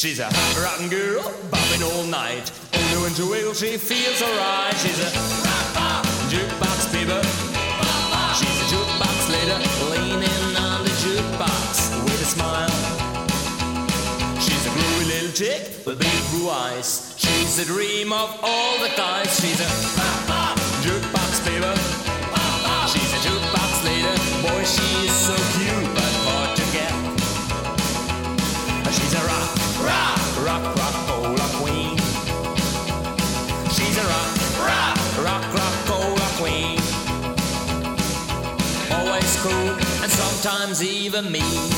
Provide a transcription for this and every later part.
She's a hot rockin' girl, bopping all night. Only when she wails she feels alright. She's a jukebox fever. She's a jukebox later, leaning on the jukebox with a smile. She's a groovy little chick with big blue eyes. She's the dream of all the guys. She's a jukebox fever. She's a jukebox later. Boy, she's so cute but hard to get. She's a rock-cola queen. She's a rock-cola queen. Always cool and sometimes even mean.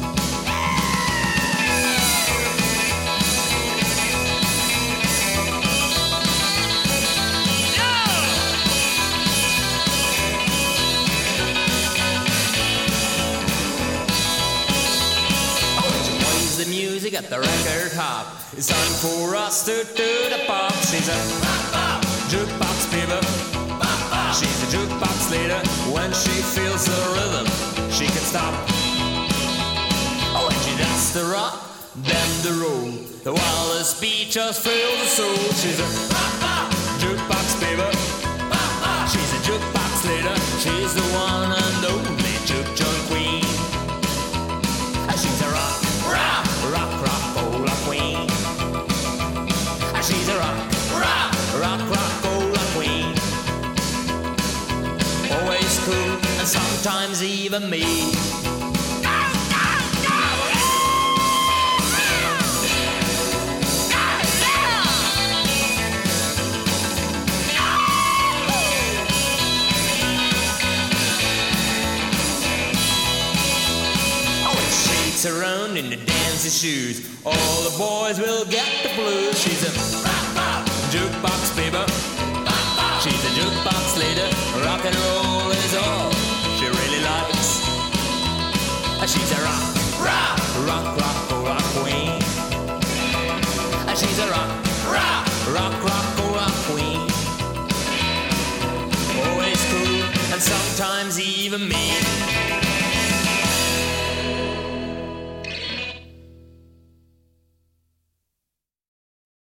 The music at the record hop. It's time for us to do the pop. She's a jukebox fever. She's a jukebox later. When she feels the rhythm, she can stop. Oh, when she does the rock, then the roll. The wildest beat just fills the soul. She's a jukebox fever. She's a jukebox later. She's the one and only juke joint queen. She's a rock-cola queen. She's a rock-cola queen. Always cool and sometimes even mean. Around in the dancing shoes, all the boys will get the blues. She's a jukebox fever. She's a jukebox later. Rock and roll is all she really likes. She's a rock-cola queen. She's a rock-cola queen. Always cool and sometimes even mean.